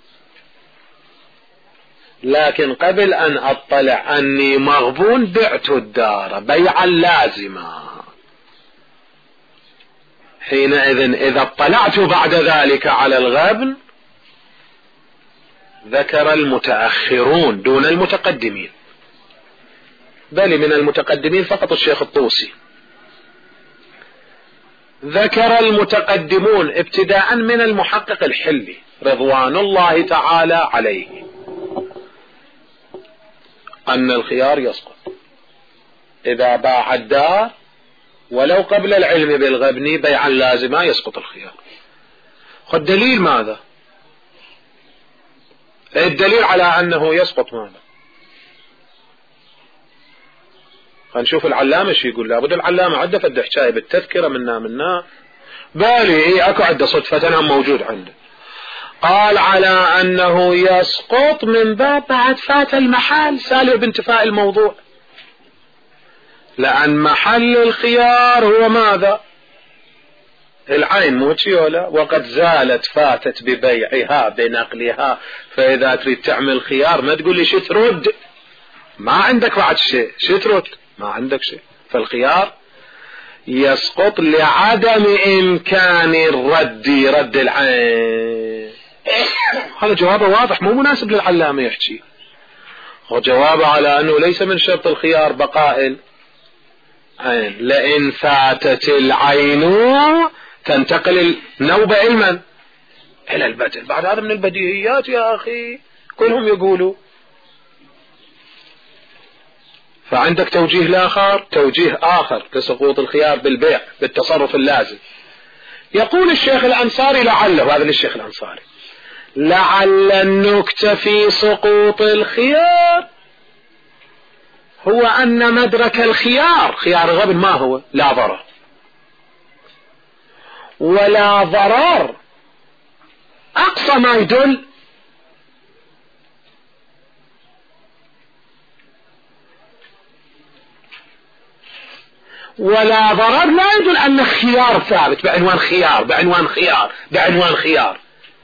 لكن قبل أن أطلع أني مغبون بعت الدار بيعا لازما. حينئذ إذا اطلعت بعد ذلك على الغبن ذكر المتأخرون دون المتقدمين، بل من المتقدمين فقط الشيخ الطوسي، ذكر المتقدمون ابتداء من المحقق الحلي رضوان الله تعالى عليه أن الخيار يسقط إذا باع الدار ولو قبل العلم بالغبن بيعا لازما يسقط الخيار. خذ دليل ماذا؟ الدليل على أنه يسقط ماذا؟ هنشوف العلامة شو يقول. لابد العلامة عدة فد حكاية بالتذكرة منا منا بالي إيه أكو عدة صدفة أنا موجود عنده. قال على أنه يسقط من باب بعد فات المحل سالب بانتفاء الموضوع، لأن محل الخيار هو ماذا؟ العين موتيولا، وقد زالت فاتت ببيعها بنقلها. فإذا تريد تعمل خيار ما تقول لي شو ترد، ما عندك بعد شيء، شو ترد؟ ما عندك شيء. فالخيار يسقط لعدم إمكان الرد، رد العين. هذا جوابه واضح مو مناسب للعلامة يحكي. وجوابه على أنه ليس من شرط الخيار بقاء العين، لئن فاتت العين تنتقل النوبة علما إلى البدل. بعد هذا من البديهيات يا أخي كلهم يقولوا. فعندك توجيه الآخر، توجيه آخر لسقوط الخيار بالبيع بالتصرف اللازم. يقول الشيخ الأنصاري لعله، هذا للشيخ الأنصاري، لعل النكتة في سقوط الخيار هو أن مدرك الخيار خيار غبن ما هو؟ لا ضرر، ولا ضرر أقصى ما يدل ولا ضرر لا يدل أن الخيار ثابت بعنوان خيار بعنوان خيار بعنوان خيار،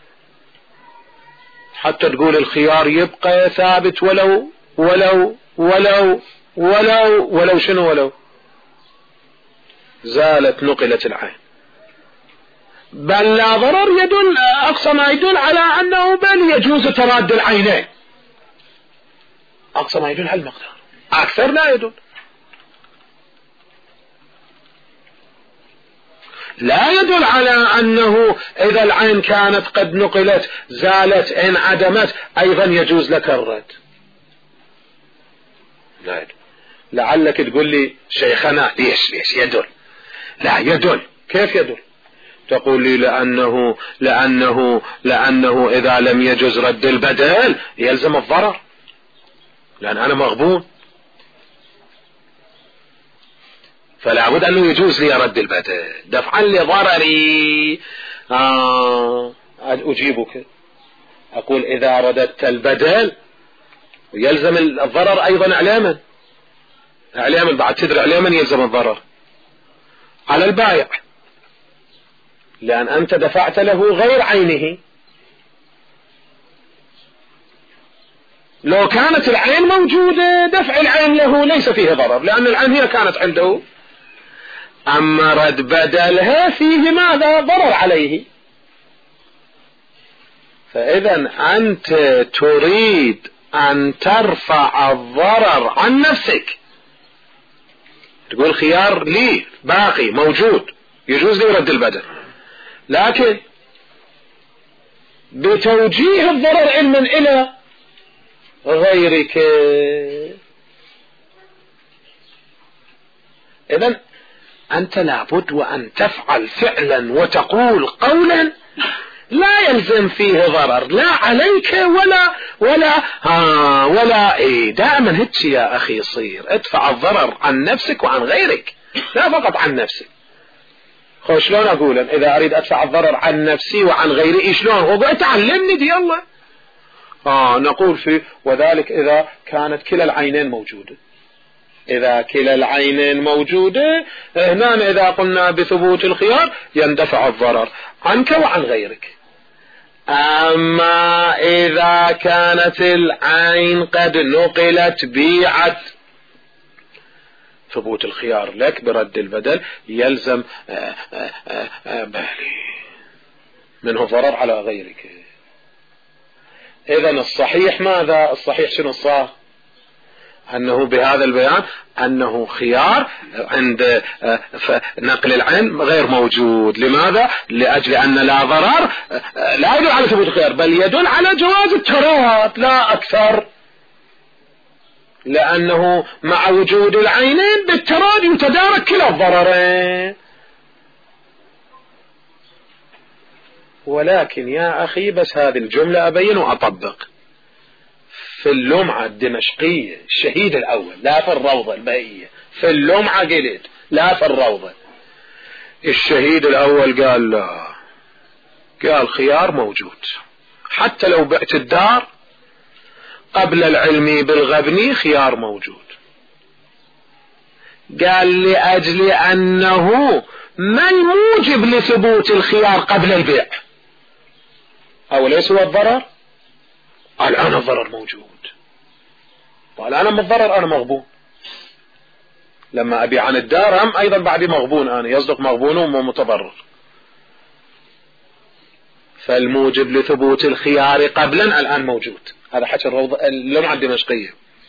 حتى تقول الخيار يبقى ثابت ولو ولو ولو ولو ولو شنو ولو زالت نقلت العين. بل لا ضرر يدل أقصى ما يدل على أنه بل يجوز تراد العينين، أقصى ما يدل على المقدار، أكثر لا يدل. لا يدل على أنه إذا العين كانت قد نقلت زالت انعدمت أيضا يجوز لك الرد. لا يدل. لعلك تقول لي شيخنا ليش ليش يدل؟ لا يدل. كيف يدل؟ تقول لي لأنه لأنه لأنه إذا لم يجوز رد البدل يلزم الضرر، لأن أنا مغبون، فلا بد أنه يجوز لي رد البدل دفعا لضرري. آه أجيبك أقول إذا رددت البدل يلزم الضرر أيضا إعلاما، إعلاما بعد تدري إعلاما يلزم الضرر على البائع، لأن أنت دفعت له غير عينه. لو كانت العين موجودة دفع العين له ليس فيه ضرر، لأن العين هي كانت عنده. أما رد بدلها فيه ماذا؟ ضرر عليه. فإذا أنت تريد أن ترفع الضرر عن نفسك، تقول خيار لي باقي موجود يجوز لي رد البدل، لكن بتوجيه الضرر علما إلى غيرك. إذن أنت لابد وأن تفعل فعلا وتقول قولا لا يلزم فيه ضرر لا عليك ولا ولا ها ولا إيه. دائما هيك يا أخي يصير، ادفع الضرر عن نفسك وعن غيرك، لا فقط عن نفسك. خو شلون أقول إذا أريد أدفع الضرر عن نفسي وعن غيري شلون؟ هو تعلمني دي الله. آه نقول فيه وذلك إذا كانت كلا العينين موجودة. إذا كلا العينين موجودة هنا إذا قلنا بثبوت الخيار يندفع الضرر عنك وعن غيرك. أما إذا كانت العين قد نقلت بيعت ثبوت الخيار لك برد البدل يلزم آآ آآ آآ بالي منه ضرر على غيرك. إذن الصحيح ماذا؟ الصحيح شنو الصح؟ أنه بهذا البيان أنه خيار عند نقل العين غير موجود. لماذا؟ لأجل أن لا ضرر لا يدل على ثبوت الخيار بل يدل على جواز التراد لا أكثر، لأنه مع وجود العينين بالتراد يتدارك كلا الضررين. ولكن يا أخي بس هذه الجملة أبين وأطبق في اللمعة الدمشقية الشهيد الأول لا في الروضة البهائية، في اللمعة قلت لا في الروضة. الشهيد الأول قال لا، قال خيار موجود حتى لو بعت الدار قبل العلم بالغبن خيار موجود. قال لأجل أنه ما الموجب لثبوت الخيار قبل البيع؟ أو ليس هو الضرر؟ الآن الضرر موجود، قال أنا متضرر أنا مغبون لما أبيع عن الدار هم أيضا بعد مغبون أنا يصدق مغبون ومتضرر. فالموجب لثبوت الخيار قبلا الآن موجود. هذا حكي الروضة اللمعة الدمشقية.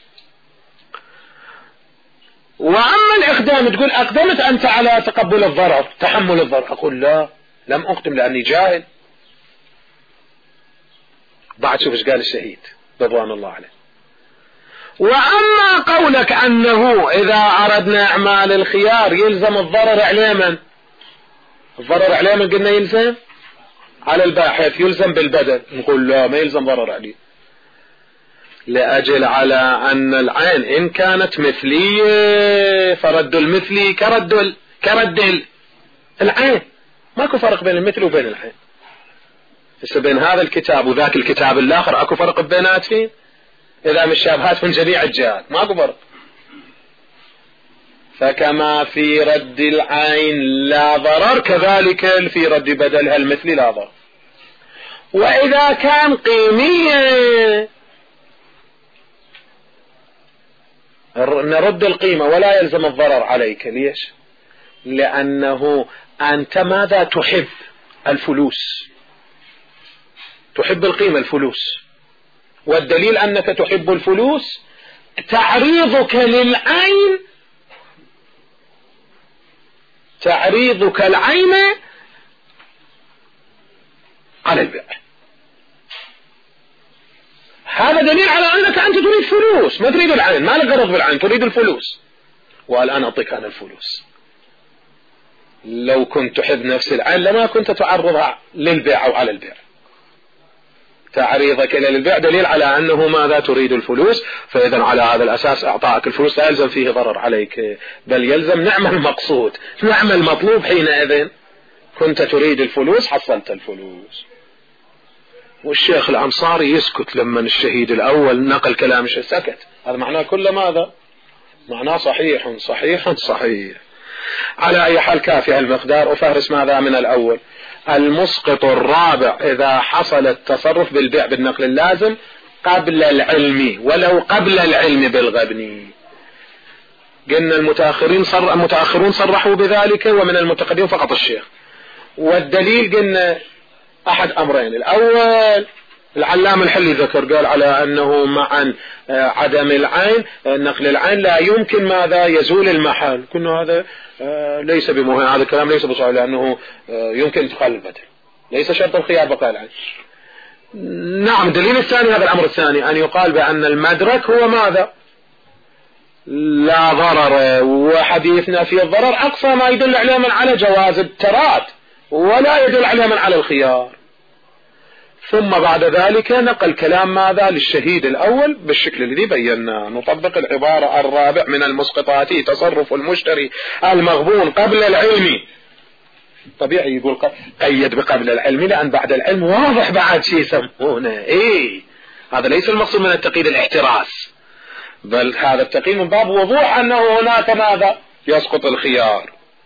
وأما الإقدام تقول أقدمت أنت على تقبل الضرر تحمل الضرر، أقول لا لم أقدم لأني جاهل. بعد شوف ايش قال الشهيد رضوان الله عليه. وأما قولك أنه إذا أردنا إعمال الخيار يلزم الضرر عليه من؟ الضرر عليه من قلنا يلزم على الباحث يلزم بالبدل، نقول لا ما يلزم ضرر عليه، لأجل على أن العين إن كانت مثلية فرد المثلي كرد كرد العين، ماكو فرق بين المثل وبين العين. بس بين هذا الكتاب وذاك الكتاب الآخر أكو فرق بيناتهم؟ إذا مش شابهات من جميع الجهات ماكو فرق. فكما في رد العين لا ضرر كذلك في رد بدلها المثل لا ضرر. وإذا كان قيمية نرد القيمة ولا يلزم الضرر عليك. ليش؟ لأنه أنت ماذا تحب؟ الفلوس، تحب القيمة الفلوس، والدليل أنك تحب الفلوس تعريضك للعين تعريضك العين على البيع. هذا دليل على أنك أنت تريد فلوس ما تريد العين، ما لك غرض بالعين تريد الفلوس. والآن أعطيك أنا الفلوس. لو كنت تحب نفس العين لما كنت تعرضها للبيع أو على البيع. تعريضك إلى البيع دليل على أنه ماذا تريد الفلوس. فإذا على هذا الأساس أعطاك الفلوس لا يلزم فيه ضرر عليك بل يلزم نعم المقصود نعم المطلوب. حينئذ كنت تريد الفلوس حصلت الفلوس. والشيخ الأنصاري يسكت لما الشهيد الأول نقل كلام الشيخ سكت. هذا معناه كل ماذا؟ معناه صحيح صحيح صحيح. على أي حال كافي المقدار. أفهرس ماذا من الأول. المسقط الرابع إذا حصل التصرف بالبيع بالنقل اللازم قبل العلم ولو قبل العلم بالغبن. قلنا المتأخرين صر... المتأخرون صرحوا بذلك ومن المتقدمين فقط الشيخ. والدليل قلنا أحد أمرين. الأول العلام الحلي ذكر قال على أنه مع عدم العين نقل العين لا يمكن ماذا يزول المحل. كنا هذا ليس بمهم، هذا الكلام ليس بصحيح لأنه يمكن انتقال البدل ليس شرط الخيار بقاء العين. نعم. الدليل الثاني هذا الأمر الثاني أن يقال بأن المدرك هو ماذا؟ لا ضرر، وحديثنا في الضرر أقصى ما يدل عليه من على جواز التراد ولا يدل عليه من على الخيار. ثم بعد ذلك نقل كلام ماذا للشهيد الأول بالشكل الذي بينا. نطبق العبارة الرابع من المسقطات تصرف المشتري المغبون قبل العلم. طبيعي يقول قيد بقبل العلم لأن بعد العلم واضح بعد شيء يسمونه إيه. هذا ليس المقصود من التقييد الاحتراس، بل هذا التقييد من باب وضوح أنه هناك ماذا يسقط الخيار.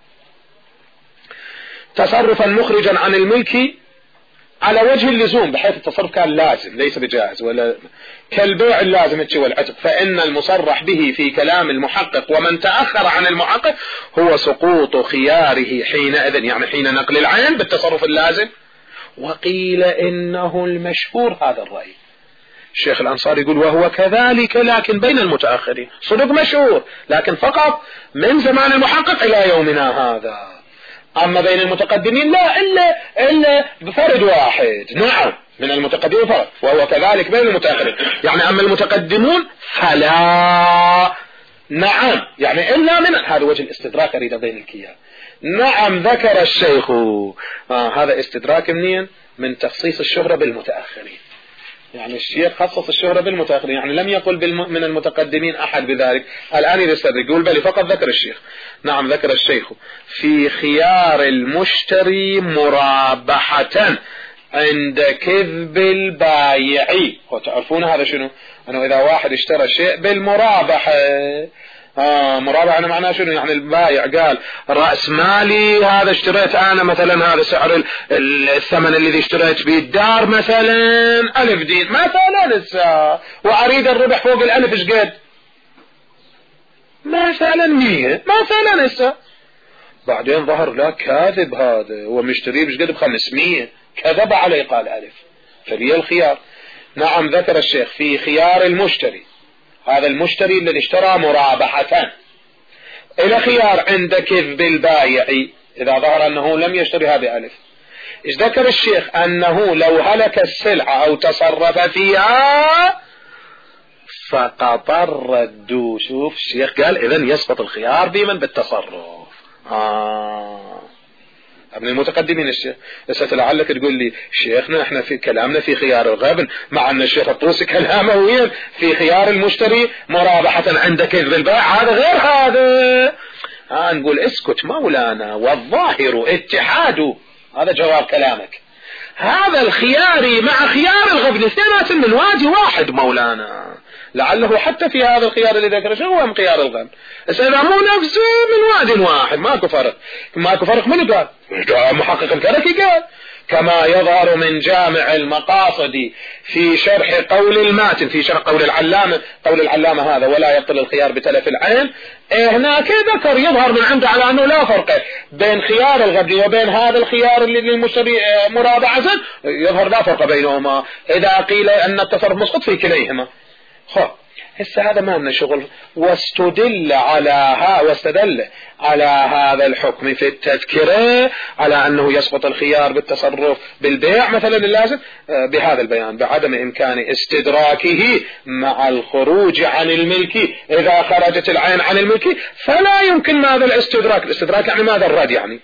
تصرفا مخرجا عن الملك على وجه اللزوم، بحيث التصرف كان لازم ليس بجائز، ولا كالبيع اللازم والعتق، فإن المصرح به في كلام المحقق ومن تأخر عن المحقق هو سقوط خياره حينئذ، يعني حين نقل العين بالتصرف اللازم. وقيل إنه المشهور هذا الرأي. الشيخ الأنصاري يقول وهو كذلك لكن بين المتأخرين، صدق مشهور لكن فقط من زمان المحقق إلى يومنا هذا. أما بين المتقدمين لا إلا إلا بفرد واحد، نعم من المتقدمين فرد، وهو كذلك بين المتأخرين. يعني أما المتقدمون فلا، نعم يعني إلا من هذا وجه الاستدراك أريد بين الكيان. نعم ذكر الشيخ آه هذا استدراك منين؟ من تخصيص الشهرة بالمتأخرين. يعني الشيخ خصص الشهرة بالمتأخرين، يعني لم يقل بالم... من المتقدمين أحد بذلك. الآن يستدرك يقول بل فقط ذكر الشيخ. نعم ذكر الشيخ في خيار المشتري مرابحة عند كذب البايع. وتعرفون هذا شنو؟ أنه إذا واحد اشترى شيء بالمرابحة، آه مرابحة أنا معناه شنو؟ يعني البايع قال رأس مالي هذا اشتريت أنا مثلا هذا سعر الثمن الذي اشتريت به الدار مثلا ألف دين مثلا لسه، وأريد الربح فوق الألف ايش قد؟ مثلا مية مثلا لسه. بعدين ظهر لا كاذب هذا ومشتريه ايش قد بخمسمية، كذب عليه قال ألف، فلي الخيار. نعم ذكر الشيخ في خيار المشتري، هذا المشتري الذي اشترى مرابحة إلى خيار عند كذب البائع إذا ظهر أنه لم يشتري هذه ألف. إيش ذكر الشيخ؟ أنه لو هلك السلعة أو تصرف فيها فقط الرد. شوف الشيخ قال إذن يسقط الخيار بمن بالتصرف. آه ابن المتقدمين الشيخ. لسه لعلك تقول لي شيخنا احنا في كلامنا في خيار الغبن، مع ان الشيخ الطوسي كلامه وين في خيار المشتري مرابحة عند كذب البائع، هذا غير هذا. ها نقول اسكت مولانا والظاهر اتحاد، هذا جواب كلامك. هذا الخياري مع خيار الغبن اثنين من وادي واحد مولانا، لعله حتى في هذا الخيار اللي ذكره شو هو من خيار الغبن، بس اذا مو نفسه من واد واحد ماكو فرق. ماكو فرق من قال؟ محقق الكركي قال كما يظهر من جامع المقاصد في شرح قول الماتن، في شرح قول العلامة، قول العلامة هذا ولا يبطل الخيار بتلف العين. هناك ذكر يظهر من عنده على أنه لا فرق بين خيار الغبن وبين هذا الخيار اللي للمشتري مرابعة، يظهر لا فرق بينهما إذا قيل أن التصرف مسقط في كليهما. خب هسه هذا ما لنا شغل. واستدل على ها واستدل على هذا الحكم في التذكرة على أنه يسقط الخيار بالتصرف بالبيع مثلا اللازم بهذا البيان بعدم إمكان استدراكه مع الخروج عن الملك. إذا خرجت العين عن الملك فلا يمكن ماذا الاستدراك. الاستدراك يعني ماذا الرد يعني،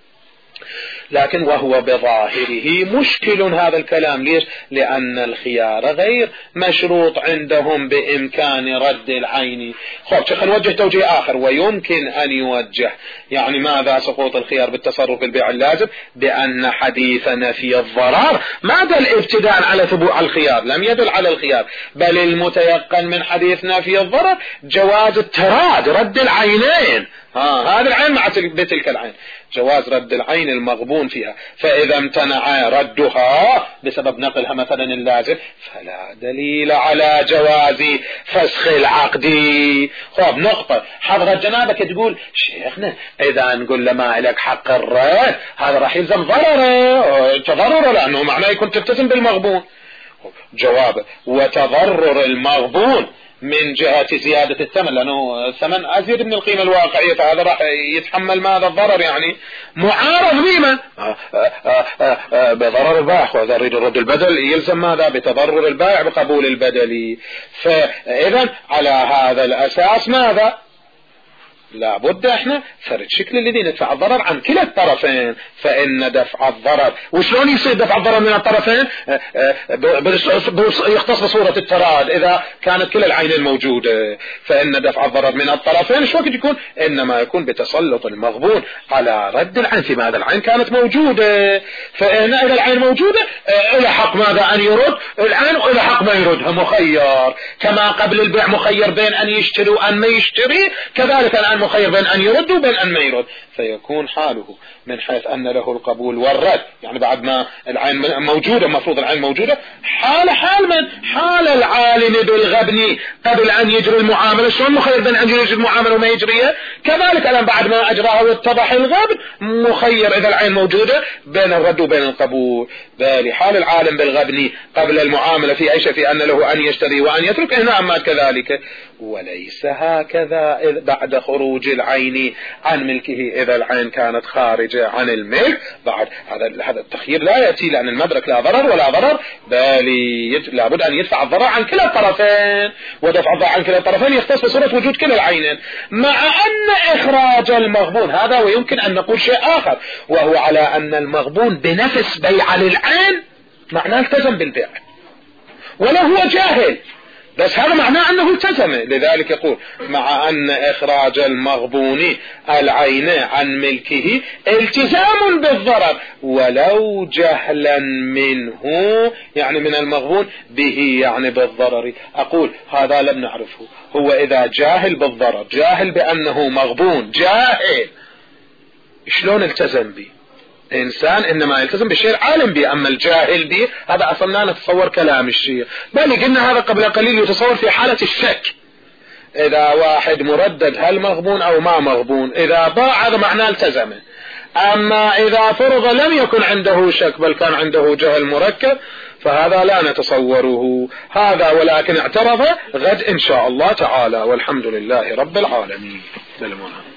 لكن وهو بظاهره مشكل هذا الكلام. ليش؟ لأن الخيار غير مشروط عندهم بإمكان رد العين. خب خلينا نوجه توجيه آخر ويمكن أن يوجه يعني ماذا سقوط الخيار بالتصرف بالبيع اللازم، بأن حديث نفي الضرر ما دل ابتداء على ثبوت الخيار، لم يدل على الخيار، بل المتيقن من حديث نفي الضرر جواز التراد رد العينين. ها هذه العين مع بتلك العين، جواز رد العين المغبون فيها. فإذا امتنع ردها بسبب نقلها مثلا اللازم فلا دليل على جواز فسخ العقد. خب نقطة حضرة جنابك تقول شيخنا إذا نقول لما لك حق الرد هذا راح يلزم ضرره تضرره لأنه معناه يكون تلتزم بالمغبون. جواب وتضرر المغبون من جهة زيادة الثمن، لأنه الثمن أزيد من القيمة الواقعية، فهذا راح يتحمل ماذا الضرر، يعني معارض بما بضرر البائع، وإذا يريد الرد البدل يلزم ماذا بتضرر البائع بقبول البدل. فإذا على هذا الأساس ماذا لابد احنا فرد شكل الذين يدفع الضرر عن كلا الطرفين. فإن دفع الضرر وشلون يصير دفع الضرر من الطرفين؟ يختص بصورة التراد إذا كانت كلا العينين موجودة. فإن دفع الضرر من الطرفين شو وقت يكون؟ إنما يكون بتسلط المغبون على رد العين في ماذا العين كانت موجودة. فإن إذا العين موجودة إلى حق ماذا أن يرد العين، وإلى حق ما يردها مخير، كما قبل البيع مخير بين أن يشتري وأن ما يشتري، كذلك الآن مخير بين أن يرد وبين أن ما يرد. فيكون حاله من حيث أن له القبول والرد، يعني بعد ما العين موجودة، مفروض العين موجودة، حال حال من حال العالم بالغبن قبل أن يجري المعاملة. شلون مخير بين أن يجري المعاملة وما يجريها، كذلك الآن بعد ما أجراها واتضح الغبن مخير إذا العين موجودة بين الرد وبين القبول. بل حال العالم بالغبن قبل المعاملة في أي شيء، في أن له أن يشتري وأن يترك، هنا أما كذلك. وليس هكذا بعد خروج العين عن ملكه، إذا العين كانت خارجة عن الملك بعد هذا هذا التخيير لا يأتي، لأن المدرك لا ضرر ولا ضرر، بل لابد أن يدفع الضرر عن كلا الطرفين. ودفع الضرر عن كلا الطرفين يختص بصورة وجود كلا العينين، مع أن إخراج المغبون هذا. ويمكن أن نقول شيء آخر، وهو على أن المغبون بنفس بيع للعين معناه التزم بالبيع، ولا هو جاهل، بس هذا معناه أنه التزم. لذلك يقول مع أن إخراج المغبون العين عن ملكه التزام بالضرر ولو جهلا منه، يعني من المغبون به، يعني بالضرر. أقول هذا لم نعرفه. هو إذا جاهل بالضرر، جاهل بأنه مغبون، جاهل، شلون التزم به؟ إنسان إنما يلتزم بالشيء العالم به، أما الجاهل به هذا أصلا لا نتصور كلام الشيخ، بل قلنا هذا قبل قليل يتصور في حالة الشك. إذا واحد مردد هل مغبون أو ما مغبون، إذا باع هذا معناه التزمه. أما إذا فرض لم يكن عنده شك بل كان عنده جهل مركب، فهذا لا نتصوره هذا، ولكن اعترض غد إن شاء الله تعالى. والحمد لله رب العالمين.